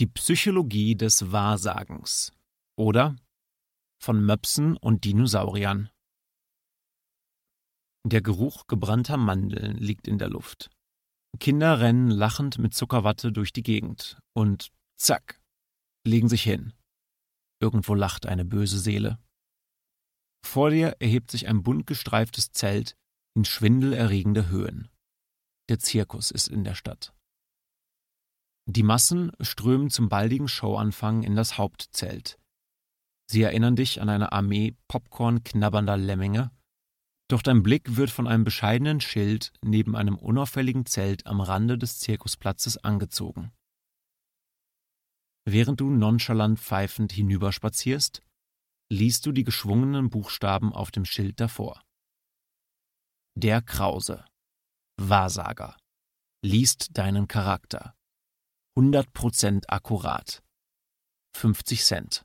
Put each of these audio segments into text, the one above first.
Die Psychologie des Wahrsagens oder von Möpsen und Dinosauriern. Der Geruch gebrannter Mandeln liegt in der Luft. Kinder rennen lachend mit Zuckerwatte durch die Gegend und zack, legen sich hin. Irgendwo lacht eine böse Seele. Vor dir erhebt sich ein bunt gestreiftes Zelt in schwindelerregende Höhen. Der Zirkus ist in der Stadt. Die Massen strömen zum baldigen Showanfang in das Hauptzelt. Sie erinnern dich an eine Armee Popcorn-knabbernder Lemminge, doch dein Blick wird von einem bescheidenen Schild neben einem unauffälligen Zelt am Rande des Zirkusplatzes angezogen. Während du nonchalant pfeifend hinüberspazierst, liest du die geschwungenen Buchstaben auf dem Schild davor. Der Krause, Wahrsager, liest deinen Charakter. 100% akkurat. 50 Cent.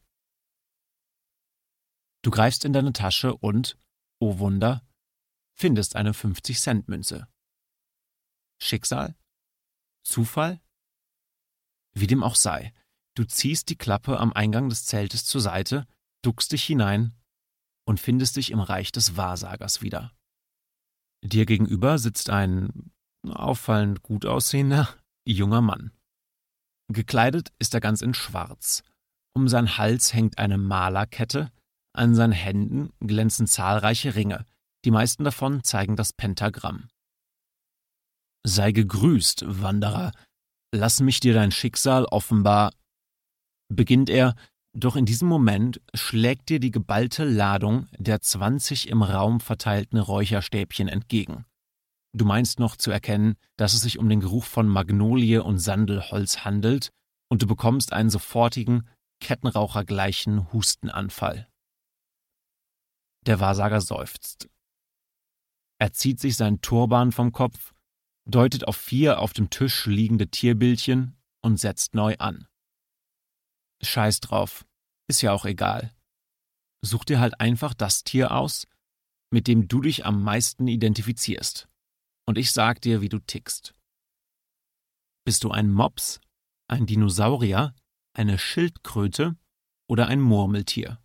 Du greifst in deine Tasche und, oh Wunder, findest eine 50-Cent-Münze. Schicksal? Zufall? Wie dem auch sei, du ziehst die Klappe am Eingang des Zeltes zur Seite, duckst dich hinein und findest dich im Reich des Wahrsagers wieder. Dir gegenüber sitzt ein auffallend gut aussehender, junger Mann. Gekleidet ist er ganz in Schwarz. Um seinen Hals hängt eine Malerkette, an seinen Händen glänzen zahlreiche Ringe, die meisten davon zeigen das Pentagramm. Sei gegrüßt, Wanderer, lass mich dir dein Schicksal offenbar, beginnt er, doch in diesem Moment schlägt dir die geballte Ladung der 20 im Raum verteilten Räucherstäbchen entgegen. Du meinst noch zu erkennen, dass es sich um den Geruch von Magnolie und Sandelholz handelt, und du bekommst einen sofortigen, kettenrauchergleichen Hustenanfall. Der Wahrsager seufzt. Er zieht sich seinen Turban vom Kopf, deutet auf 4 auf dem Tisch liegende Tierbildchen und setzt neu an. Scheiß drauf, ist ja auch egal. Such dir halt einfach das Tier aus, mit dem du dich am meisten identifizierst. Und ich sag dir, wie du tickst. Bist du ein Mops, ein Dinosaurier, eine Schildkröte oder ein Murmeltier?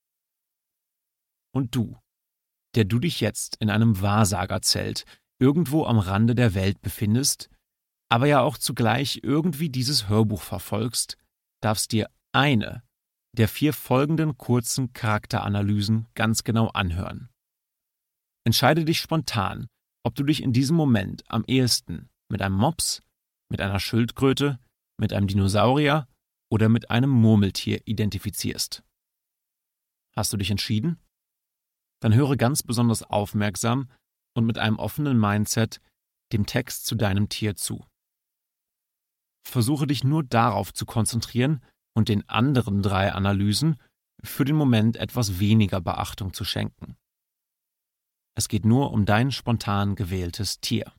Und du, der du dich jetzt in einem Wahrsagerzelt irgendwo am Rande der Welt befindest, aber ja auch zugleich irgendwie dieses Hörbuch verfolgst, darfst dir eine der 4 folgenden kurzen Charakteranalysen ganz genau anhören. Entscheide dich spontan, ob du dich in diesem Moment am ehesten mit einem Mops, mit einer Schildkröte, mit einem Dinosaurier oder mit einem Murmeltier identifizierst. Hast du dich entschieden? Dann höre ganz besonders aufmerksam und mit einem offenen Mindset dem Text zu deinem Tier zu. Versuche dich nur darauf zu konzentrieren und den anderen 3 Analysen für den Moment etwas weniger Beachtung zu schenken. Es geht nur um dein spontan gewähltes Tier.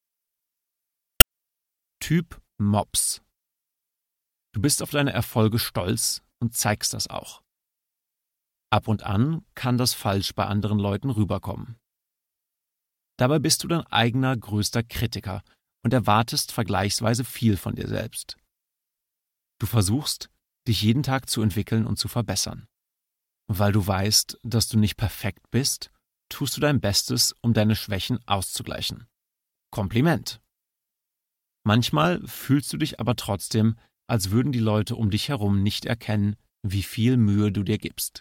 Typ Mops. Du bist auf deine Erfolge stolz und zeigst das auch. Ab und an kann das falsch bei anderen Leuten rüberkommen. Dabei bist du dein eigener größter Kritiker und erwartest vergleichsweise viel von dir selbst. Du versuchst, dich jeden Tag zu entwickeln und zu verbessern. Weil du weißt, dass du nicht perfekt bist, tust du dein Bestes, um deine Schwächen auszugleichen. Kompliment! Manchmal fühlst du dich aber trotzdem, als würden die Leute um dich herum nicht erkennen, wie viel Mühe du dir gibst.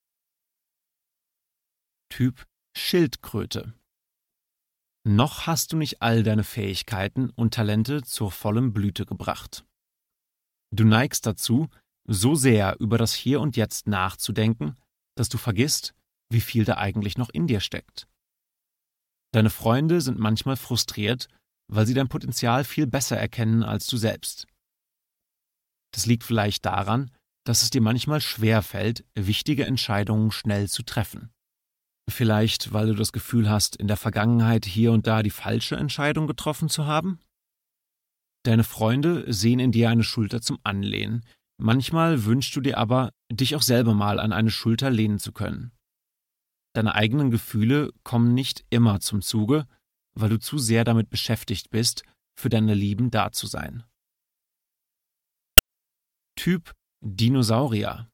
Typ Schildkröte. Noch hast du nicht all deine Fähigkeiten und Talente zur vollen Blüte gebracht. Du neigst dazu, so sehr über das Hier und Jetzt nachzudenken, dass du vergisst, wie viel da eigentlich noch in dir steckt. Deine Freunde sind manchmal frustriert, weil sie dein Potenzial viel besser erkennen als du selbst. Das liegt vielleicht daran, dass es dir manchmal schwerfällt, wichtige Entscheidungen schnell zu treffen. Vielleicht, weil du das Gefühl hast, in der Vergangenheit hier und da die falsche Entscheidung getroffen zu haben? Deine Freunde sehen in dir eine Schulter zum Anlehnen. Manchmal wünschst du dir aber, dich auch selber mal an eine Schulter lehnen zu können. Deine eigenen Gefühle kommen nicht immer zum Zuge, weil du zu sehr damit beschäftigt bist, für deine Lieben da zu sein. Typ Dinosaurier.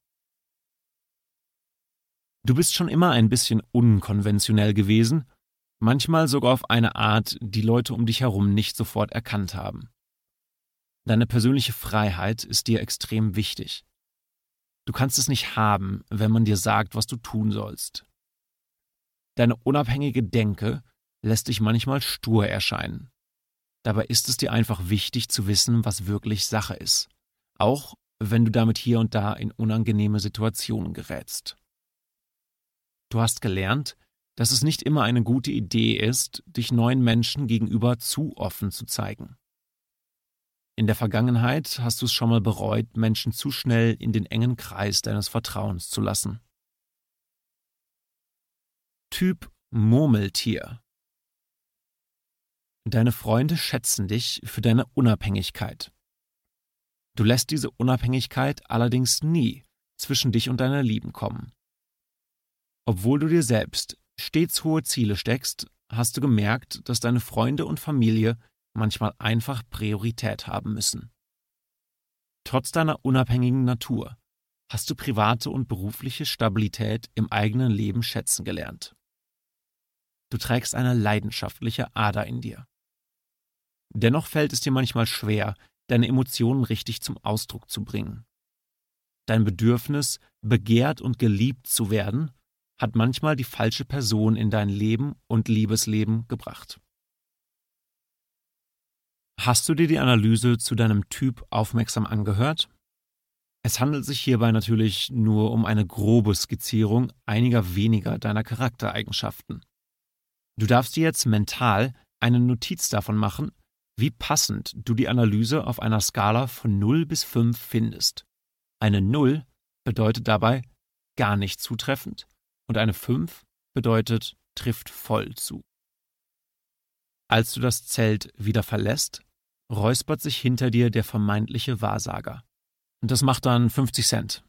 Du bist schon immer ein bisschen unkonventionell gewesen, manchmal sogar auf eine Art, die Leute um dich herum nicht sofort erkannt haben. Deine persönliche Freiheit ist dir extrem wichtig. Du kannst es nicht haben, wenn man dir sagt, was du tun sollst. Deine unabhängige Denke lässt dich manchmal stur erscheinen. Dabei ist es dir einfach wichtig zu wissen, was wirklich Sache ist, auch wenn du damit hier und da in unangenehme Situationen gerätst. Du hast gelernt, dass es nicht immer eine gute Idee ist, dich neuen Menschen gegenüber zu offen zu zeigen. In der Vergangenheit hast du es schon mal bereut, Menschen zu schnell in den engen Kreis deines Vertrauens zu lassen. Typ Murmeltier. Deine Freunde schätzen dich für deine Unabhängigkeit. Du lässt diese Unabhängigkeit allerdings nie zwischen dich und deiner Lieben kommen. Obwohl du dir selbst stets hohe Ziele steckst, hast du gemerkt, dass deine Freunde und Familie manchmal einfach Priorität haben müssen. Trotz deiner unabhängigen Natur hast du private und berufliche Stabilität im eigenen Leben schätzen gelernt. Du trägst eine leidenschaftliche Ader in dir. Dennoch fällt es dir manchmal schwer, deine Emotionen richtig zum Ausdruck zu bringen. Dein Bedürfnis, begehrt und geliebt zu werden, hat manchmal die falsche Person in dein Leben und Liebesleben gebracht. Hast du dir die Analyse zu deinem Typ aufmerksam angehört? Es handelt sich hierbei natürlich nur um eine grobe Skizzierung einiger weniger deiner Charaktereigenschaften. Du darfst dir jetzt mental eine Notiz davon machen, wie passend du die Analyse auf einer Skala von 0 bis 5 findest. Eine 0 bedeutet dabei gar nicht zutreffend und eine 5 bedeutet trifft voll zu. Als du das Zelt wieder verlässt, räuspert sich hinter dir der vermeintliche Wahrsager. Und das macht dann 50 Cent.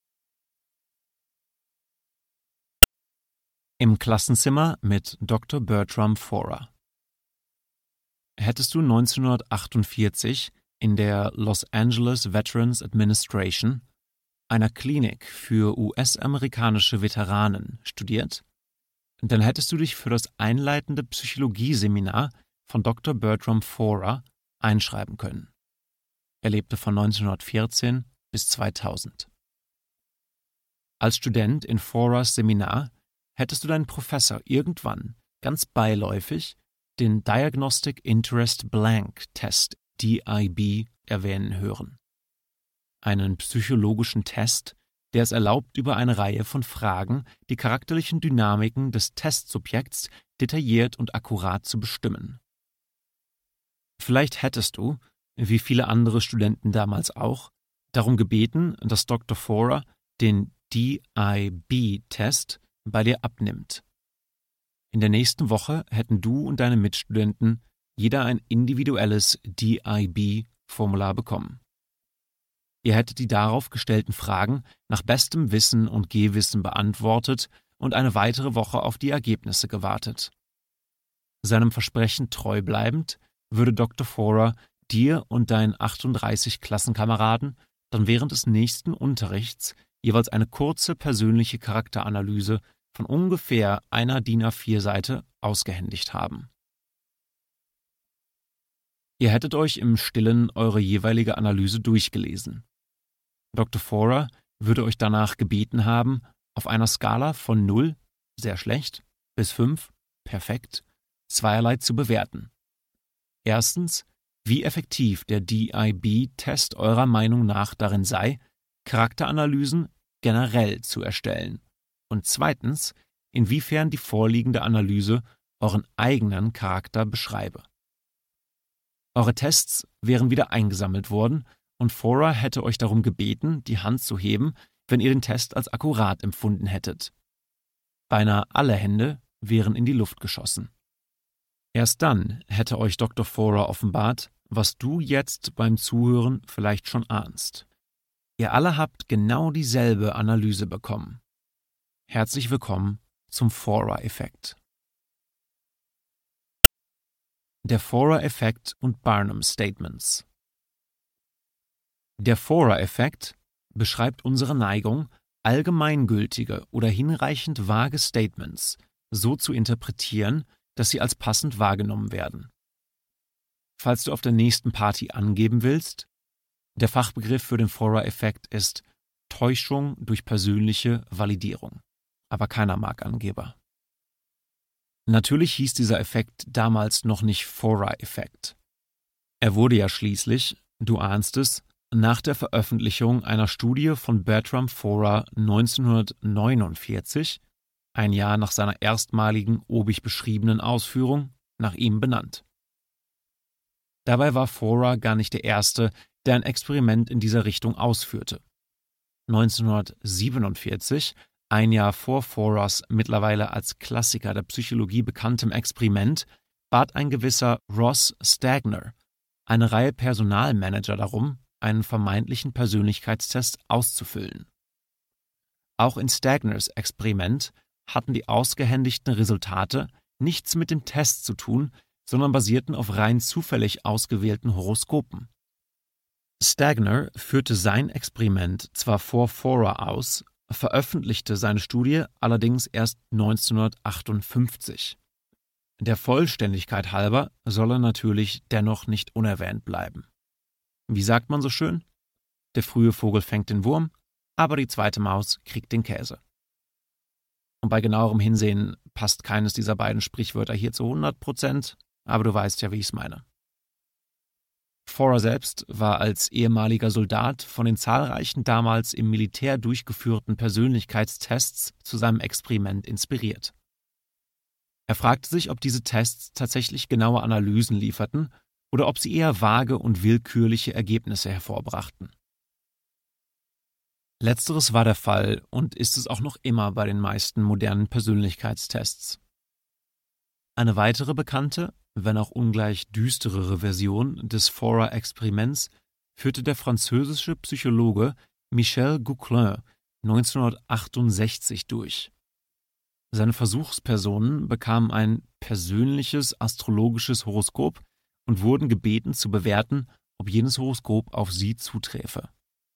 Im Klassenzimmer mit Dr. Bertram Forer. Hättest du 1948 in der Los Angeles Veterans Administration, einer Klinik für US-amerikanische Veteranen, studiert, dann hättest du dich für das einleitende Psychologieseminar von Dr. Bertram Forer einschreiben können. Er lebte von 1914 bis 2000. Als Student in Forers Seminar hättest du deinen Professor irgendwann ganz beiläufig den Diagnostic Interest Blank Test DIB erwähnen hören. Einen psychologischen Test, der es erlaubt, über eine Reihe von Fragen die charakterlichen Dynamiken des Testsubjekts detailliert und akkurat zu bestimmen. Vielleicht hättest du, wie viele andere Studenten damals auch, darum gebeten, dass Dr. Forer den DIB-Test bei dir abnimmt. In der nächsten Woche hätten du und deine Mitstudenten jeder ein individuelles DIB-Formular bekommen. Ihr hättet die darauf gestellten Fragen nach bestem Wissen und Gehwissen beantwortet und eine weitere Woche auf die Ergebnisse gewartet. Seinem Versprechen treu bleibend, würde Dr. Forer dir und deinen 38 Klassenkameraden dann während des nächsten Unterrichts jeweils eine kurze persönliche Charakteranalyse von ungefähr einer DIN A4-Seite ausgehändigt haben. Ihr hättet euch im Stillen eure jeweilige Analyse durchgelesen. Dr. Forer würde euch danach gebeten haben, auf einer Skala von 0, sehr schlecht, bis 5, perfekt, zweierlei zu bewerten. Erstens, wie effektiv der DIB-Test eurer Meinung nach darin sei, Charakteranalysen generell zu erstellen. Und zweitens, inwiefern die vorliegende Analyse euren eigenen Charakter beschreibe. Eure Tests wären wieder eingesammelt worden und Forer hätte euch darum gebeten, die Hand zu heben, wenn ihr den Test als akkurat empfunden hättet. Beinahe alle Hände wären in die Luft geschossen. Erst dann hätte euch Dr. Forer offenbart, was du jetzt beim Zuhören vielleicht schon ahnst. Ihr alle habt genau dieselbe Analyse bekommen. Herzlich willkommen zum Forer-Effekt. Der Forer-Effekt und Barnum Statements. Der Forer-Effekt beschreibt unsere Neigung, allgemeingültige oder hinreichend vage Statements so zu interpretieren, dass sie als passend wahrgenommen werden. Falls du auf der nächsten Party angeben willst, der Fachbegriff für den Forer-Effekt ist Täuschung durch persönliche Validierung. Aber keiner mag Angeber. Natürlich hieß dieser Effekt damals noch nicht Forer-Effekt. Er wurde ja schließlich, du ahnst es, nach der Veröffentlichung einer Studie von Bertram Forer 1949, ein Jahr nach seiner erstmaligen obig beschriebenen Ausführung, nach ihm benannt. Dabei war Forer gar nicht der Erste, der ein Experiment in dieser Richtung ausführte. 1947, ein Jahr vor Forers mittlerweile als Klassiker der Psychologie bekanntem Experiment, bat ein gewisser Ross Stagner eine Reihe Personalmanager darum, einen vermeintlichen Persönlichkeitstest auszufüllen. Auch in Stagners Experiment hatten die ausgehändigten Resultate nichts mit dem Test zu tun, sondern basierten auf rein zufällig ausgewählten Horoskopen. Stagner führte sein Experiment zwar vor Forer aus, veröffentlichte seine Studie allerdings erst 1958. Der Vollständigkeit halber soll er natürlich dennoch nicht unerwähnt bleiben. Wie sagt man so schön? Der frühe Vogel fängt den Wurm, aber die zweite Maus kriegt den Käse. Und bei genauerem Hinsehen passt keines dieser beiden Sprichwörter hier zu 100%, aber du weißt ja, wie ich es meine. Forer selbst war als ehemaliger Soldat von den zahlreichen damals im Militär durchgeführten Persönlichkeitstests zu seinem Experiment inspiriert. Er fragte sich, ob diese Tests tatsächlich genaue Analysen lieferten oder ob sie eher vage und willkürliche Ergebnisse hervorbrachten. Letzteres war der Fall und ist es auch noch immer bei den meisten modernen Persönlichkeitstests. Eine weitere bekannte, wenn auch ungleich düsterere Version des Forer-Experiments führte der französische Psychologe Michel Gouclin 1968 durch. Seine Versuchspersonen bekamen ein persönliches astrologisches Horoskop und wurden gebeten zu bewerten, ob jenes Horoskop auf sie zuträfe.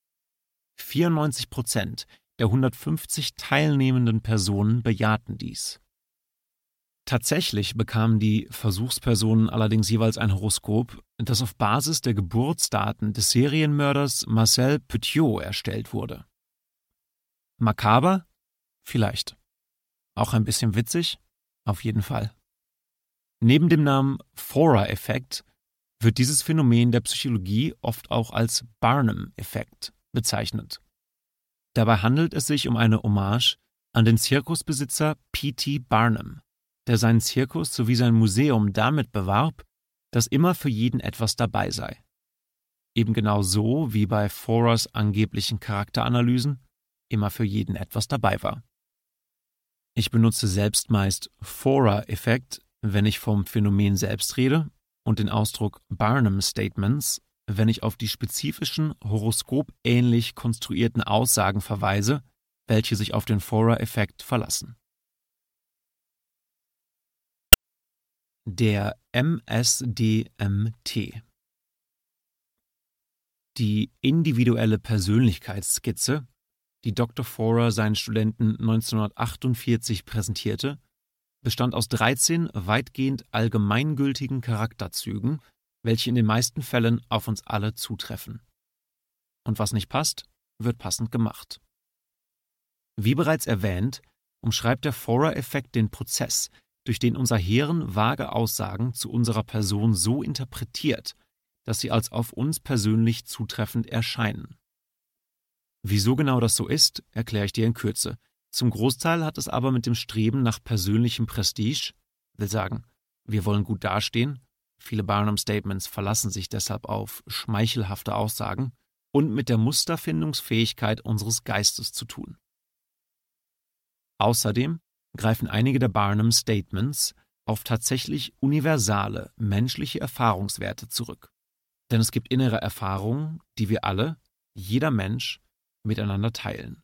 94% der 150 teilnehmenden Personen bejahten dies. Tatsächlich bekamen die Versuchspersonen allerdings jeweils ein Horoskop, das auf Basis der Geburtsdaten des Serienmörders Marcel Petiot erstellt wurde. Makaber? Vielleicht. Auch ein bisschen witzig? Auf jeden Fall. Neben dem Namen Forer-Effekt wird dieses Phänomen der Psychologie oft auch als Barnum-Effekt bezeichnet. Dabei handelt es sich um eine Hommage an den Zirkusbesitzer P.T. Barnum, der seinen Zirkus sowie sein Museum damit bewarb, dass immer für jeden etwas dabei sei. Eben genau so wie bei Forers angeblichen Charakteranalysen immer für jeden etwas dabei war. Ich benutze selbst meist Forer-Effekt, wenn ich vom Phänomen selbst rede, und den Ausdruck Barnum-Statements, wenn ich auf die spezifischen, horoskopähnlich konstruierten Aussagen verweise, welche sich auf den Forer-Effekt verlassen. Der MSDMT. Die individuelle Persönlichkeitsskizze, die Dr. Forer seinen Studenten 1948 präsentierte, bestand aus 13 weitgehend allgemeingültigen Charakterzügen, welche in den meisten Fällen auf uns alle zutreffen. Und was nicht passt, wird passend gemacht. Wie bereits erwähnt, umschreibt der Forer-Effekt den Prozess, durch den unser Hirn vage Aussagen zu unserer Person so interpretiert, dass sie als auf uns persönlich zutreffend erscheinen. Wieso genau das so ist, erkläre ich dir in Kürze. Zum Großteil hat es aber mit dem Streben nach persönlichem Prestige, will sagen, wir wollen gut dastehen, viele Barnum-Statements verlassen sich deshalb auf schmeichelhafte Aussagen, und mit der Musterfindungsfähigkeit unseres Geistes zu tun. Außerdem greifen einige der Barnum-Statements auf tatsächlich universale menschliche Erfahrungswerte zurück. Denn es gibt innere Erfahrungen, die wir alle, jeder Mensch, miteinander teilen.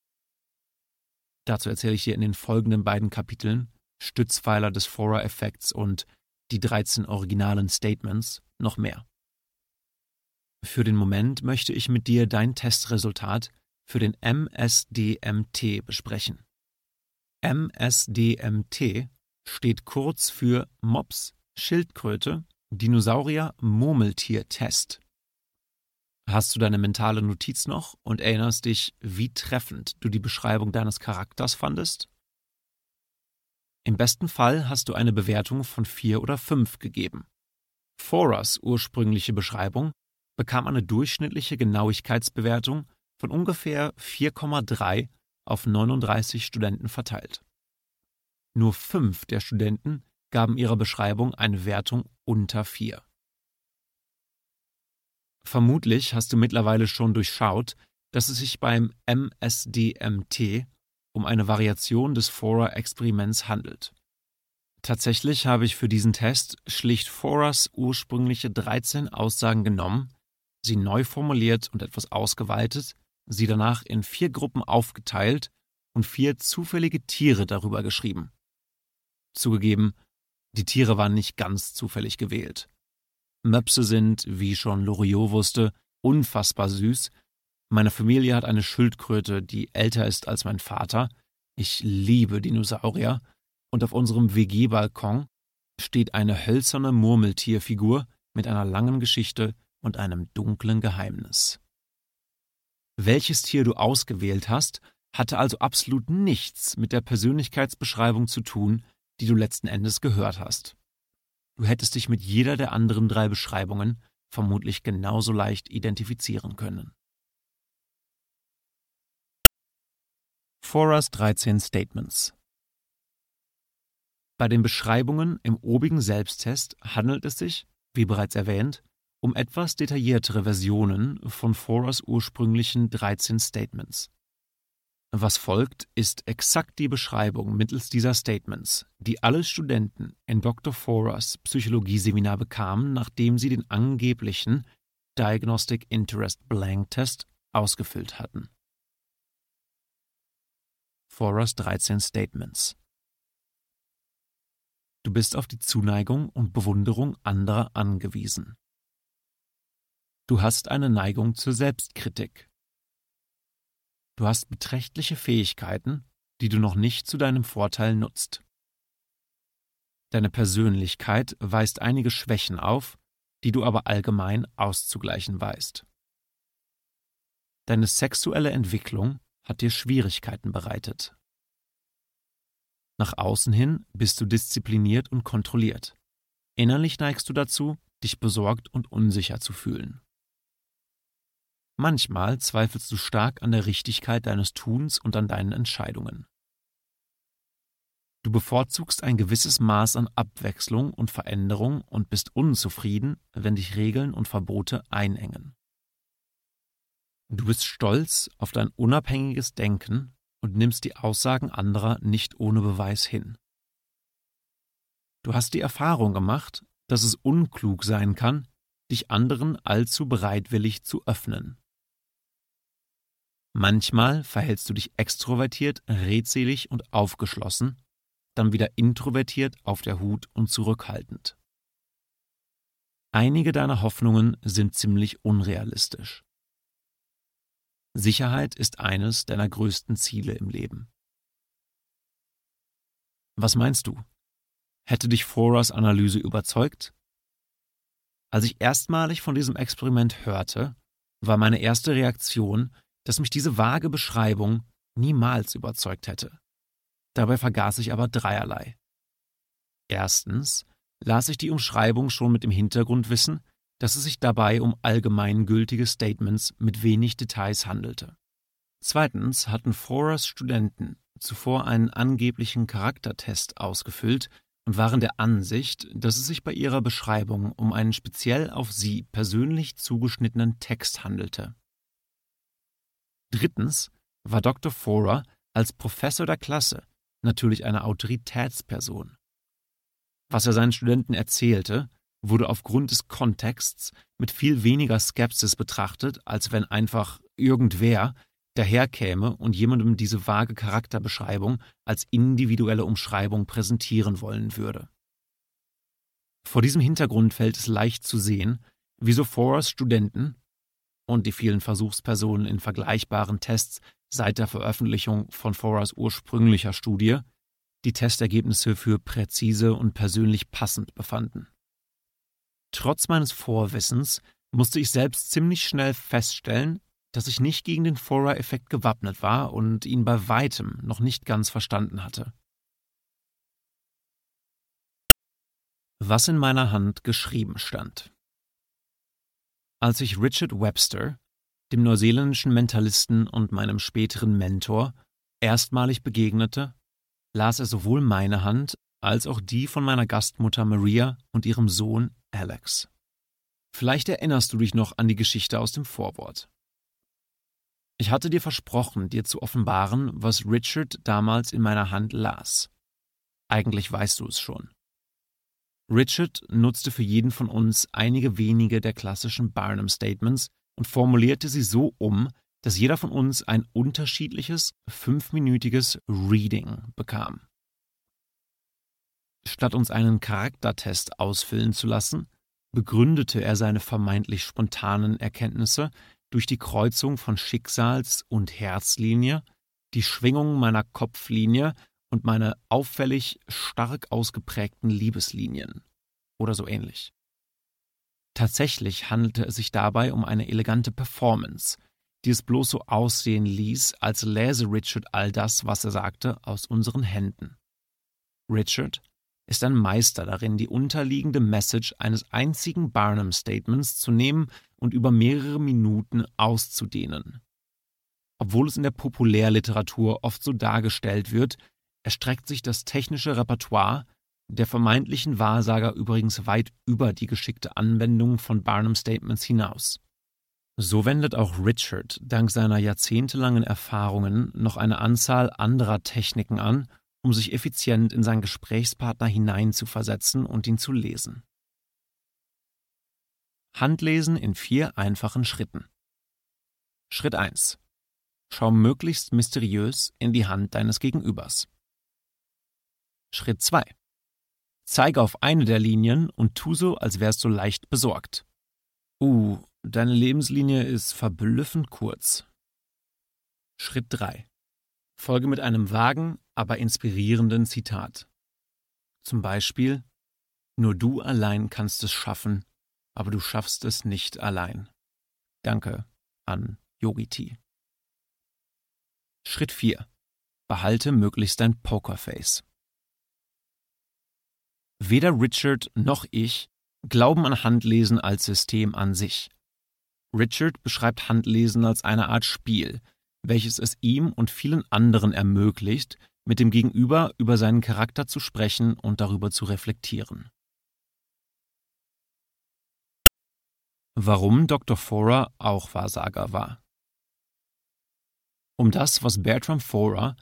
Dazu erzähle ich dir in den folgenden beiden Kapiteln, Stützpfeiler des Forer-Effekts und die 13 originalen Statements, noch mehr. Für den Moment möchte ich mit dir dein Testresultat für den MSDMT besprechen. MSDMT steht kurz für Mops, Schildkröte, Dinosaurier, Murmeltier-Test. Hast du deine mentale Notiz noch und erinnerst dich, wie treffend du die Beschreibung deines Charakters fandest? Im besten Fall hast du eine Bewertung von 4 oder 5 gegeben. Forers ursprüngliche Beschreibung bekam eine durchschnittliche Genauigkeitsbewertung von ungefähr 4,3 auf 39 Studenten verteilt. Nur 5 der Studenten gaben ihrer Beschreibung eine Wertung unter 4. Vermutlich hast du mittlerweile schon durchschaut, dass es sich beim MSDMT um eine Variation des Forer-Experiments handelt. Tatsächlich habe ich für diesen Test schlicht Forers ursprüngliche 13 Aussagen genommen, sie neu formuliert und etwas ausgeweitet, sie danach in 4 Gruppen aufgeteilt und 4 zufällige Tiere darüber geschrieben. Zugegeben, die Tiere waren nicht ganz zufällig gewählt. Möpse sind, wie schon Loriot wusste, unfassbar süß. Meine Familie hat eine Schildkröte, die älter ist als mein Vater. Ich liebe Dinosaurier. Und auf unserem WG-Balkon steht eine hölzerne Murmeltierfigur mit einer langen Geschichte und einem dunklen Geheimnis. Welches Tier du ausgewählt hast, hatte also absolut nichts mit der Persönlichkeitsbeschreibung zu tun, die du letzten Endes gehört hast. Du hättest dich mit jeder der anderen 3 Beschreibungen vermutlich genauso leicht identifizieren können. Forers 13 Statements. Bei den Beschreibungen im obigen Selbsttest handelt es sich, wie bereits erwähnt, um etwas detailliertere Versionen von Forers ursprünglichen 13 Statements. Was folgt, ist exakt die Beschreibung mittels dieser Statements, die alle Studenten in Dr. Forers Psychologieseminar bekamen, nachdem sie den angeblichen Diagnostic Interest Blank Test ausgefüllt hatten. Forers 13 Statements. Du bist auf die Zuneigung und Bewunderung anderer angewiesen. Du hast eine Neigung zur Selbstkritik. Du hast beträchtliche Fähigkeiten, die du noch nicht zu deinem Vorteil nutzt. Deine Persönlichkeit weist einige Schwächen auf, die du aber allgemein auszugleichen weißt. Deine sexuelle Entwicklung hat dir Schwierigkeiten bereitet. Nach außen hin bist du diszipliniert und kontrolliert. Innerlich neigst du dazu, dich besorgt und unsicher zu fühlen. Manchmal zweifelst du stark an der Richtigkeit deines Tuns und an deinen Entscheidungen. Du bevorzugst ein gewisses Maß an Abwechslung und Veränderung und bist unzufrieden, wenn dich Regeln und Verbote einengen. Du bist stolz auf dein unabhängiges Denken und nimmst die Aussagen anderer nicht ohne Beweis hin. Du hast die Erfahrung gemacht, dass es unklug sein kann, dich anderen allzu bereitwillig zu öffnen. Manchmal verhältst du dich extrovertiert, redselig und aufgeschlossen, dann wieder introvertiert, auf der Hut und zurückhaltend. Einige deiner Hoffnungen sind ziemlich unrealistisch. Sicherheit ist eines deiner größten Ziele im Leben. Was meinst du? Hätte dich Forers Analyse überzeugt? Als ich erstmalig von diesem Experiment hörte, war meine erste Reaktion, dass mich diese vage Beschreibung niemals überzeugt hätte. Dabei vergaß ich aber dreierlei. Erstens las ich die Umschreibung schon mit dem Hintergrundwissen, dass es sich dabei um allgemeingültige Statements mit wenig Details handelte. Zweitens hatten Forers Studenten zuvor einen angeblichen Charaktertest ausgefüllt und waren der Ansicht, dass es sich bei ihrer Beschreibung um einen speziell auf sie persönlich zugeschnittenen Text handelte. Drittens war Dr. Forer als Professor der Klasse natürlich eine Autoritätsperson. Was er seinen Studenten erzählte, wurde aufgrund des Kontexts mit viel weniger Skepsis betrachtet, als wenn einfach irgendwer daherkäme und jemandem diese vage Charakterbeschreibung als individuelle Umschreibung präsentieren wollen würde. Vor diesem Hintergrund fällt es leicht zu sehen, wieso Forers Studenten, und die vielen Versuchspersonen in vergleichbaren Tests seit der Veröffentlichung von Foras ursprünglicher Studie die Testergebnisse für präzise und persönlich passend befanden. Trotz meines Vorwissens musste ich selbst ziemlich schnell feststellen, dass ich nicht gegen den Fora-Effekt gewappnet war und ihn bei weitem noch nicht ganz verstanden hatte. Was in meiner Hand geschrieben stand. Als ich Richard Webster, dem neuseeländischen Mentalisten und meinem späteren Mentor, erstmalig begegnete, las er sowohl meine Hand als auch die von meiner Gastmutter Maria und ihrem Sohn Alex. Vielleicht erinnerst du dich noch an die Geschichte aus dem Vorwort. Ich hatte dir versprochen, dir zu offenbaren, was Richard damals in meiner Hand las. Eigentlich weißt du es schon. Richard nutzte für jeden von uns einige wenige der klassischen Barnum-Statements und formulierte sie so um, dass jeder von uns ein unterschiedliches, 5-minütiges Reading bekam. Statt uns einen Charaktertest ausfüllen zu lassen, begründete er seine vermeintlich spontanen Erkenntnisse durch die Kreuzung von Schicksals- und Herzlinie, die Schwingung meiner Kopflinie und meine auffällig stark ausgeprägten Liebeslinien oder so ähnlich. Tatsächlich handelte es sich dabei um eine elegante Performance, die es bloß so aussehen ließ, als läse Richard all das, was er sagte, aus unseren Händen. Richard ist ein Meister darin, die unterliegende Message eines einzigen Barnum-Statements zu nehmen und über mehrere Minuten auszudehnen. Obwohl es in der Populärliteratur oft so dargestellt wird, erstreckt sich das technische Repertoire der vermeintlichen Wahrsager übrigens weit über die geschickte Anwendung von Barnum-Statements hinaus. So wendet auch Richard dank seiner jahrzehntelangen Erfahrungen noch eine Anzahl anderer Techniken an, um sich effizient in seinen Gesprächspartner hineinzuversetzen und ihn zu lesen. Handlesen in 4 einfachen Schritten. Schritt 1. Schau möglichst mysteriös in die Hand deines Gegenübers. Schritt 2. Zeige auf eine der Linien und tu so, als wärst du leicht besorgt. Deine Lebenslinie ist verblüffend kurz. Schritt 3. Folge mit einem vagen, aber inspirierenden Zitat. Zum Beispiel: Nur du allein kannst es schaffen, aber du schaffst es nicht allein. Danke an Yogi T. Schritt 4. Behalte möglichst dein Pokerface. Weder Richard noch ich glauben an Handlesen als System an sich. Richard beschreibt Handlesen als eine Art Spiel, welches es ihm und vielen anderen ermöglicht, mit dem Gegenüber über seinen Charakter zu sprechen und darüber zu reflektieren. Warum Dr. Fora auch Wahrsager war. Um das, was Bertram Fora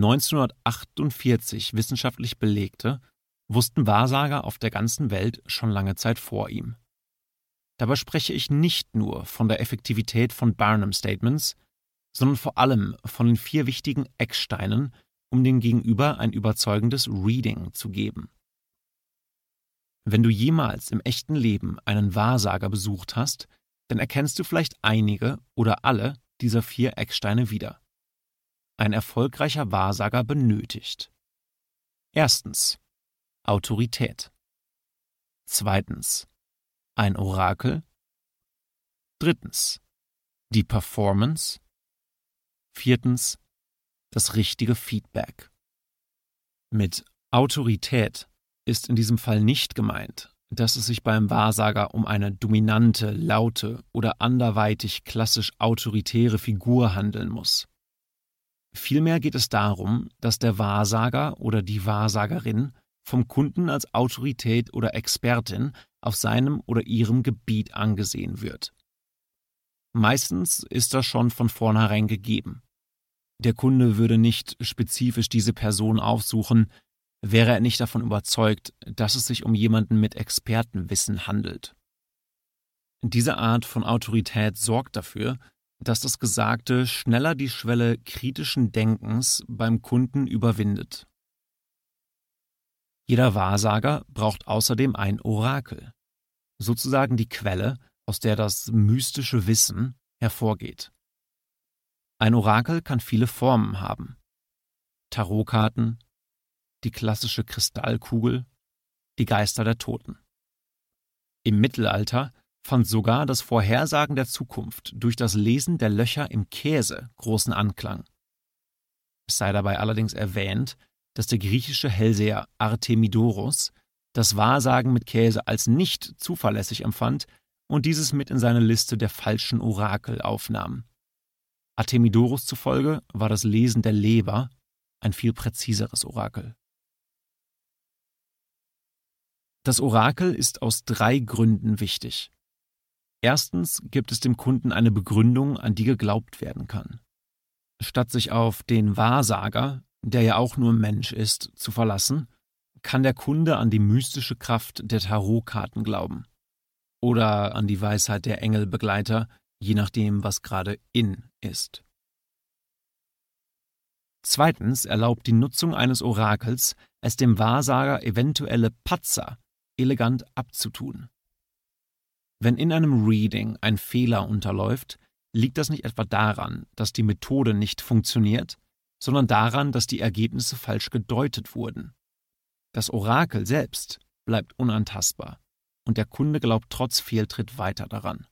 1948 wissenschaftlich belegte, wussten Wahrsager auf der ganzen Welt schon lange Zeit vor ihm. Dabei spreche ich nicht nur von der Effektivität von Barnum-Statements, sondern vor allem von den 4 wichtigen Ecksteinen, um dem Gegenüber ein überzeugendes Reading zu geben. Wenn du jemals im echten Leben einen Wahrsager besucht hast, dann erkennst du vielleicht einige oder alle dieser 4 Ecksteine wieder. Ein erfolgreicher Wahrsager benötigt: Erstens Autorität. Zweitens ein Orakel. Drittens die Performance. Viertens das richtige Feedback. Mit Autorität ist in diesem Fall nicht gemeint, dass es sich beim Wahrsager um eine dominante, laute oder anderweitig klassisch autoritäre Figur handeln muss. Vielmehr geht es darum, dass der Wahrsager oder die Wahrsagerin vom Kunden als Autorität oder Expertin auf seinem oder ihrem Gebiet angesehen wird. Meistens ist das schon von vornherein gegeben. Der Kunde würde nicht spezifisch diese Person aufsuchen, wäre er nicht davon überzeugt, dass es sich um jemanden mit Expertenwissen handelt. Diese Art von Autorität sorgt dafür, dass das Gesagte schneller die Schwelle kritischen Denkens beim Kunden überwindet. Jeder Wahrsager braucht außerdem ein Orakel, sozusagen die Quelle, aus der das mystische Wissen, hervorgeht. Ein Orakel kann viele Formen haben. Tarotkarten, die klassische Kristallkugel, die Geister der Toten. Im Mittelalter fand sogar das Vorhersagen der Zukunft durch das Lesen der Löcher im Käse großen Anklang. Es sei dabei allerdings erwähnt, dass der griechische Hellseher Artemidoros das Wahrsagen mit Käse als nicht zuverlässig empfand und dieses mit in seine Liste der falschen Orakel aufnahm. Artemidoros zufolge war das Lesen der Leber ein viel präziseres Orakel. Das Orakel ist aus 3 Gründen wichtig. Erstens gibt es dem Kunden eine Begründung, an die geglaubt werden kann. Statt sich auf den Wahrsager, der ja auch nur Mensch ist, zu verlassen, kann der Kunde an die mystische Kraft der Tarotkarten glauben. Oder an die Weisheit der Engelbegleiter, je nachdem, was gerade in ist. Zweitens erlaubt die Nutzung eines Orakels, es dem Wahrsager eventuelle Patzer elegant abzutun. Wenn in einem Reading ein Fehler unterläuft, liegt das nicht etwa daran, dass die Methode nicht funktioniert, sondern daran, dass die Ergebnisse falsch gedeutet wurden. Das Orakel selbst bleibt unantastbar und der Kunde glaubt trotz Fehltritt weiter daran.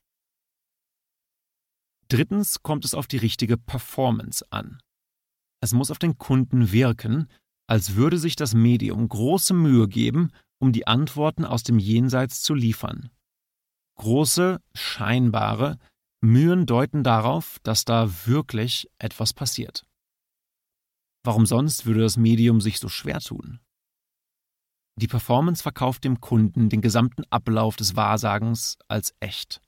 Drittens kommt es auf die richtige Performance an. Es muss auf den Kunden wirken, als würde sich das Medium große Mühe geben, um die Antworten aus dem Jenseits zu liefern. Große, scheinbare Mühen deuten darauf, dass da wirklich etwas passiert. Warum sonst würde das Medium sich so schwer tun? Die Performance verkauft dem Kunden den gesamten Ablauf des Wahrsagens als echt.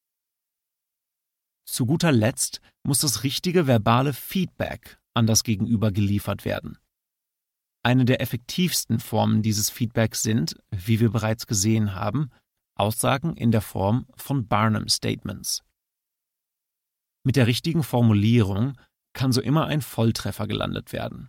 Zu guter Letzt muss das richtige verbale Feedback an das Gegenüber geliefert werden. Eine der effektivsten Formen dieses Feedbacks sind, wie wir bereits gesehen haben, Aussagen in der Form von Barnum Statements. Mit der richtigen Formulierung kann so immer ein Volltreffer gelandet werden.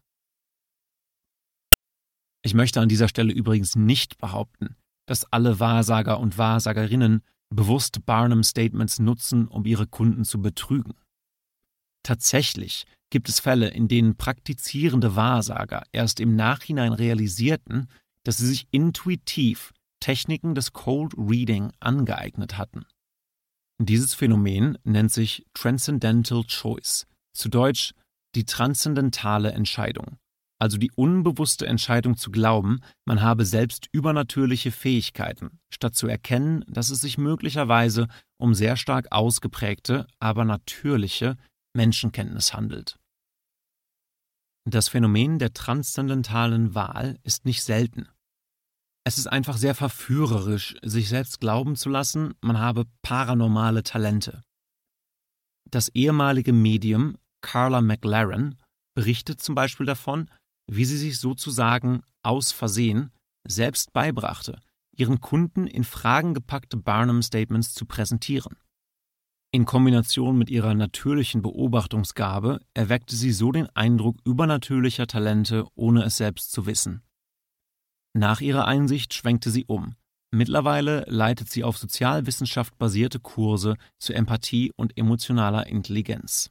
Ich möchte an dieser Stelle übrigens nicht behaupten, dass alle Wahrsager und Wahrsagerinnen bewusst Barnum Statements nutzen, um ihre Kunden zu betrügen. Tatsächlich gibt es Fälle, in denen praktizierende Wahrsager erst im Nachhinein realisierten, dass sie sich intuitiv Techniken des Cold Reading angeeignet hatten. Dieses Phänomen nennt sich Transcendental Choice, zu Deutsch die transzendentale Entscheidung, also die unbewusste Entscheidung zu glauben, man habe selbst übernatürliche Fähigkeiten, statt zu erkennen, dass es sich möglicherweise um sehr stark ausgeprägte, aber natürliche Menschenkenntnis handelt. Das Phänomen der transzendentalen Wahl ist nicht selten. Es ist einfach sehr verführerisch, sich selbst glauben zu lassen, man habe paranormale Talente. Das ehemalige Medium Carla McLaren berichtet zum Beispiel davon, wie sie sich sozusagen aus Versehen selbst beibrachte, ihren Kunden in Fragen gepackte Barnum-Statements zu präsentieren. In Kombination mit ihrer natürlichen Beobachtungsgabe erweckte sie so den Eindruck übernatürlicher Talente, ohne es selbst zu wissen. Nach ihrer Einsicht schwenkte sie um. Mittlerweile leitet sie auf Sozialwissenschaft basierte Kurse zur Empathie und emotionaler Intelligenz.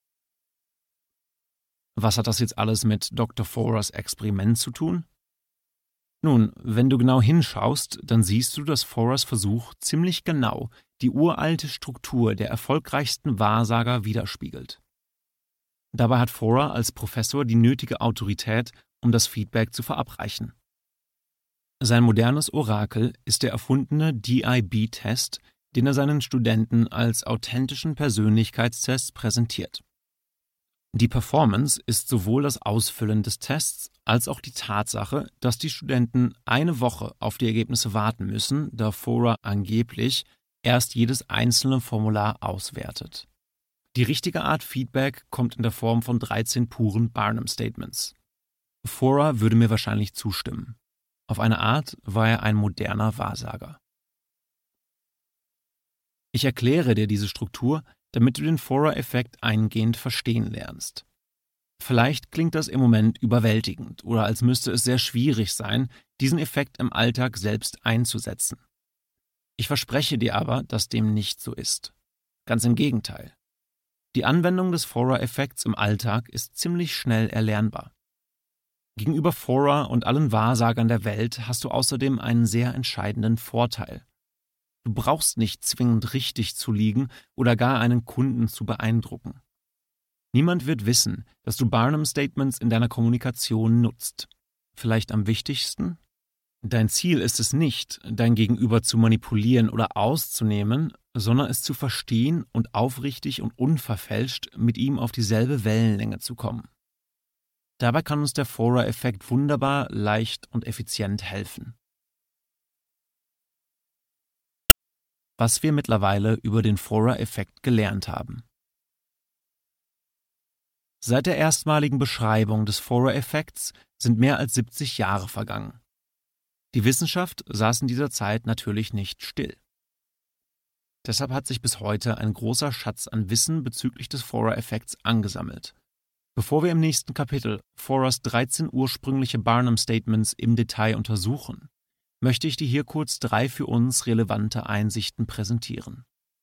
Was hat das jetzt alles mit Dr. Forers Experiment zu tun? Nun, wenn du genau hinschaust, dann siehst du, dass Forers Versuch ziemlich genau die uralte Struktur der erfolgreichsten Wahrsager widerspiegelt. Dabei hat Forer als Professor die nötige Autorität, um das Feedback zu verabreichen. Sein modernes Orakel ist der erfundene DIB-Test, den er seinen Studenten als authentischen Persönlichkeitstest präsentiert. Die Performance ist sowohl das Ausfüllen des Tests als auch die Tatsache, dass die Studenten eine Woche auf die Ergebnisse warten müssen, da Forer angeblich erst jedes einzelne Formular auswertet. Die richtige Art Feedback kommt in der Form von 13 puren Barnum-Statements. Forer würde mir wahrscheinlich zustimmen. Auf eine Art war er ein moderner Wahrsager. Ich erkläre dir diese Struktur, damit du den Forer-Effekt eingehend verstehen lernst. Vielleicht klingt das im Moment überwältigend oder als müsste es sehr schwierig sein, diesen Effekt im Alltag selbst einzusetzen. Ich verspreche dir aber, dass dem nicht so ist. Ganz im Gegenteil. Die Anwendung des Forer-Effekts im Alltag ist ziemlich schnell erlernbar. Gegenüber Forer und allen Wahrsagern der Welt hast du außerdem einen sehr entscheidenden Vorteil. Du brauchst nicht zwingend richtig zu liegen oder gar einen Kunden zu beeindrucken. Niemand wird wissen, dass du Barnum-Statements in deiner Kommunikation nutzt. Vielleicht am wichtigsten? Dein Ziel ist es nicht, dein Gegenüber zu manipulieren oder auszunehmen, sondern es zu verstehen und aufrichtig und unverfälscht mit ihm auf dieselbe Wellenlänge zu kommen. Dabei kann uns der Forer-Effekt wunderbar, leicht und effizient helfen. Was wir mittlerweile über den Forer-Effekt gelernt haben. Seit der erstmaligen Beschreibung des Forer-Effekts sind mehr als 70 Jahre vergangen. Die Wissenschaft saß in dieser Zeit natürlich nicht still. Deshalb hat sich bis heute ein großer Schatz an Wissen bezüglich des Forer-Effekts angesammelt. Bevor wir im nächsten Kapitel Forers 13 ursprüngliche Barnum-Statements im Detail untersuchen, möchte ich dir hier kurz 3 für uns relevante Einsichten präsentieren.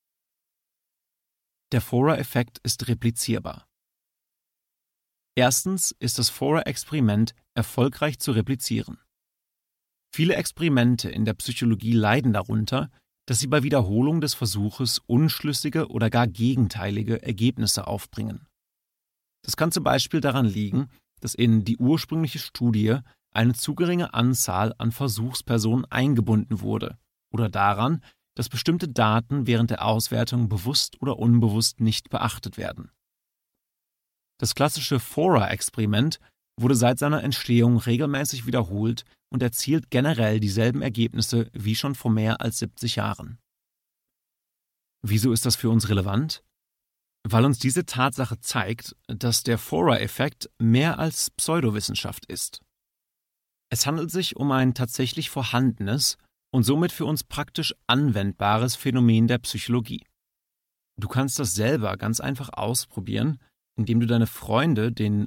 Der Forer-Effekt ist replizierbar. Erstens ist das Forer-Experiment erfolgreich zu replizieren. Viele Experimente in der Psychologie leiden darunter, dass sie bei Wiederholung des Versuches unschlüssige oder gar gegenteilige Ergebnisse aufbringen. Das kann zum Beispiel daran liegen, dass in die ursprüngliche Studie eine zu geringe Anzahl an Versuchspersonen eingebunden wurde oder daran, dass bestimmte Daten während der Auswertung bewusst oder unbewusst nicht beachtet werden. Das klassische Forer-Experiment wurde seit seiner Entstehung regelmäßig wiederholt und erzielt generell dieselben Ergebnisse wie schon vor mehr als 70 Jahren. Wieso ist das für uns relevant? Weil uns diese Tatsache zeigt, dass der Forer-Effekt mehr als Pseudowissenschaft ist. Es handelt sich um ein tatsächlich vorhandenes und somit für uns praktisch anwendbares Phänomen der Psychologie. Du kannst das selber ganz einfach ausprobieren, indem du deine Freunde den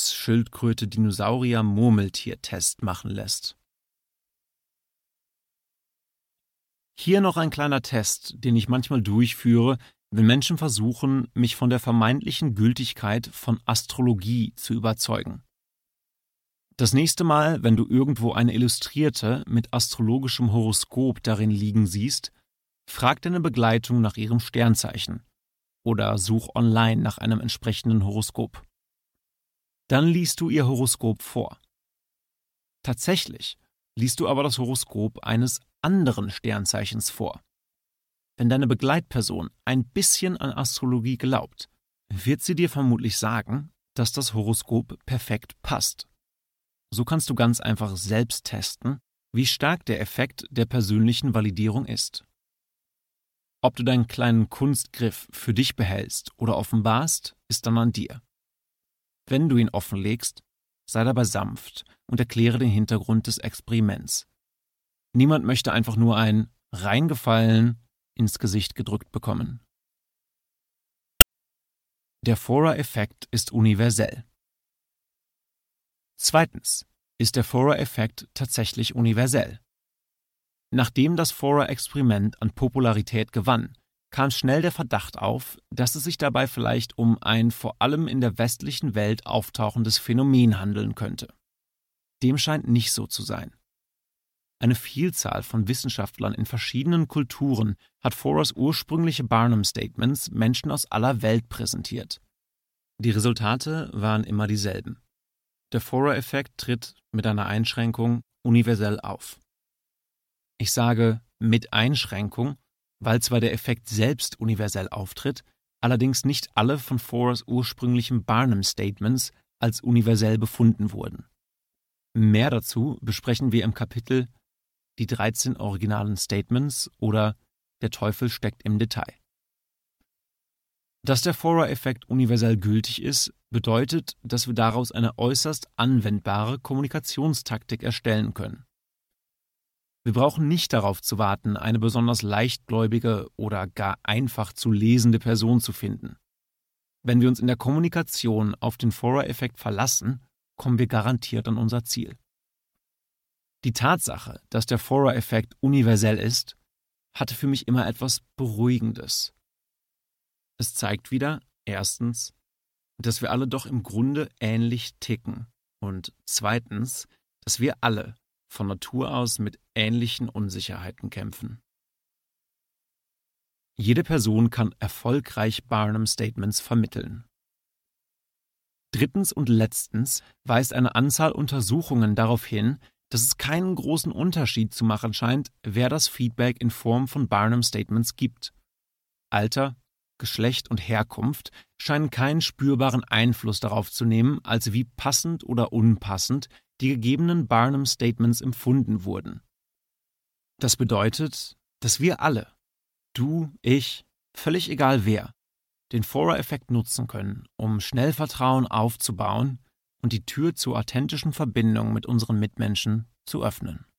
Mops-Schildkröte-Dinosaurier-Murmeltier-Test machen lässt. Hier noch ein kleiner Test, den ich manchmal durchführe, wenn Menschen versuchen, mich von der vermeintlichen Gültigkeit von Astrologie zu überzeugen. Das nächste Mal, wenn du irgendwo eine Illustrierte mit astrologischem Horoskop darin liegen siehst, frag deine Begleitung nach ihrem Sternzeichen oder such online nach einem entsprechenden Horoskop. Dann liest du ihr Horoskop vor. Tatsächlich liest du aber das Horoskop eines anderen Sternzeichens vor. Wenn deine Begleitperson ein bisschen an Astrologie glaubt, wird sie dir vermutlich sagen, dass das Horoskop perfekt passt. So kannst du ganz einfach selbst testen, wie stark der Effekt der persönlichen Validierung ist. Ob du deinen kleinen Kunstgriff für dich behältst oder offenbarst, ist dann an dir. Wenn du ihn offenlegst, sei dabei sanft und erkläre den Hintergrund des Experiments. Niemand möchte einfach nur ein reingefallen ins Gesicht gedrückt bekommen. Der Forer-Effekt ist universell. Zweitens ist der Forer-Effekt tatsächlich universell. Nachdem das Forer-Experiment an Popularität gewann, kam schnell der Verdacht auf, dass es sich dabei vielleicht um ein vor allem in der westlichen Welt auftauchendes Phänomen handeln könnte. Dem scheint nicht so zu sein. Eine Vielzahl von Wissenschaftlern in verschiedenen Kulturen hat Forers ursprüngliche Barnum-Statements Menschen aus aller Welt präsentiert. Die Resultate waren immer dieselben. Der Forer-Effekt tritt mit einer Einschränkung universell auf. Ich sage mit Einschränkung, weil zwar der Effekt selbst universell auftritt, allerdings nicht alle von Forers ursprünglichen Barnum-Statements als universell befunden wurden. Mehr dazu besprechen wir im Kapitel Die 13 originalen Statements oder Der Teufel steckt im Detail. Dass der Forer-Effekt universell gültig ist, bedeutet, dass wir daraus eine äußerst anwendbare Kommunikationstaktik erstellen können. Wir brauchen nicht darauf zu warten, eine besonders leichtgläubige oder gar einfach zu lesende Person zu finden. Wenn wir uns in der Kommunikation auf den Forer-Effekt verlassen, kommen wir garantiert an unser Ziel. Die Tatsache, dass der Forer-Effekt universell ist, hatte für mich immer etwas Beruhigendes. Es zeigt wieder, Erstens, dass wir alle doch im Grunde ähnlich ticken. Und zweitens, dass wir alle von Natur aus mit ähnlichen Unsicherheiten kämpfen. Jede Person kann erfolgreich Barnum-Statements vermitteln. Drittens und letztens weist eine Anzahl Untersuchungen darauf hin, dass es keinen großen Unterschied zu machen scheint, wer das Feedback in Form von Barnum-Statements gibt. Alter, Geschlecht und Herkunft scheinen keinen spürbaren Einfluss darauf zu nehmen, als wie passend oder unpassend die gegebenen Barnum-Statements empfunden wurden. Das bedeutet, dass wir alle, du, ich, völlig egal wer, den Forer-Effekt nutzen können, um schnell Vertrauen aufzubauen und die Tür zur authentischen Verbindung mit unseren Mitmenschen zu öffnen.